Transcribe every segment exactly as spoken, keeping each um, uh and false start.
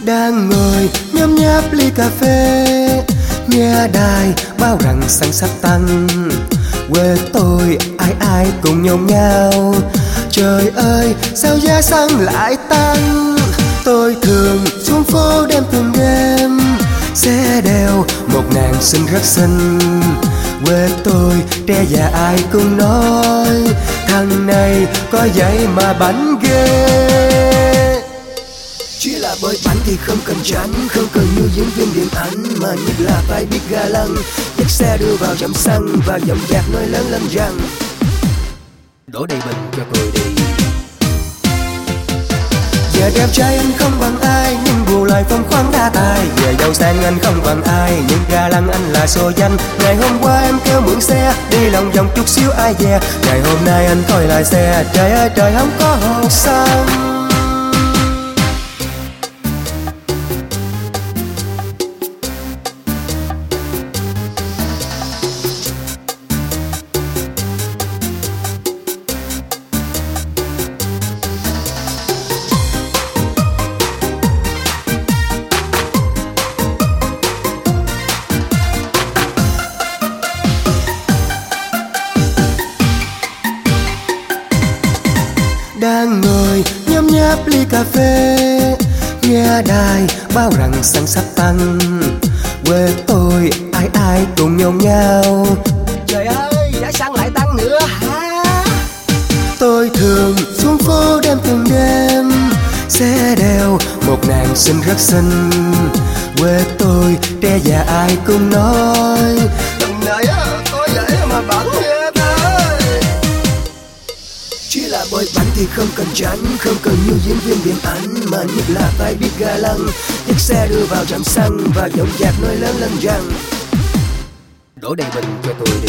Đang ngồi nhấm nháp ly cà phê, nghe đài báo rằng xăng sắp tăng. Quê tôi ai ai cùng nhốn nháo, trời ơi sao giá xăng lại tăng. Tôi thường xuống phố đêm từng đêm, xe đèo một nàng xinh rất xinh. Quê tôi trẻ già ai cũng nói, thằng này có vậy mà bảnh ghê. Chỉ là bởi bảnh thì không cần tránh, không cần như diễn viên điện ảnh, mà nhất là phải biết ga lăng. Dắt xe đưa vào trạm xăng và giọng dạc nói lớn lên rằng đổ đầy bình cho tôi đi. Giờ đẹp trai anh không bằng ai, nhưng bù lại phong khoáng đa tài. Giờ giàu sang anh không bằng ai, nhưng ga lăng anh là xô danh. Ngày hôm qua em kêu mượn xe, đi lòng vòng chút xíu ai dè. Ngày hôm nay anh coi lại xe, trời ơi trời không có hột xăng. Đang ngồi nhấm nháp ly cà phê, nghe đài báo rằng xăng sắp tăng. Quê tôi ai ai cùng nhốn nháo, trời ơi giá xăng lại tăng nữa hả? Tôi thường xuống phố đêm từng đêm, xe đèo một nàng xinh rất xinh. Quê tôi trẻ già ai cũng nói, thằng này có vậy mà bẩn ghê thôi. Chỉ là bởi bảnh thì không cần tránh, không cần như diễn viên điện ảnh, mà nhất là phải biết ga lăng. Dắt xe đưa vào trạm xăng và giọng dạc nói lớn lên rằng đổ đầy bình cho tôi đi.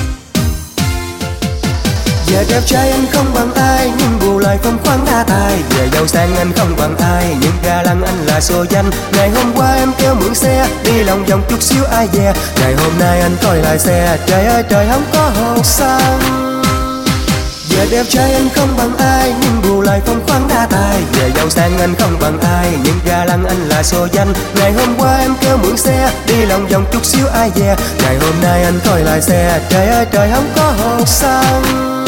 Giờ đẹp trai anh không bằng ai, nhưng bù lại phong khoáng đa tài. Giờ giàu sang anh không bằng ai, nhưng ga lăng anh là xô danh. Ngày hôm qua em kêu mượn xe, đi lòng vòng chút xíu ai dè. Ngày hôm nay anh coi lại xe, trời ơi trời không có hột xăng. Giờ đẹp trai anh không bằng ai, nhưng bù lại phong khoáng đa tài. Giờ giàu sang anh không bằng ai, nhưng ga lăng anh là xô danh. Ngày hôm qua em kêu mượn xe, đi lòng vòng chút xíu ai dè. Ngày hôm nay anh coi lại xe, trời ơi trời không có hột xăng.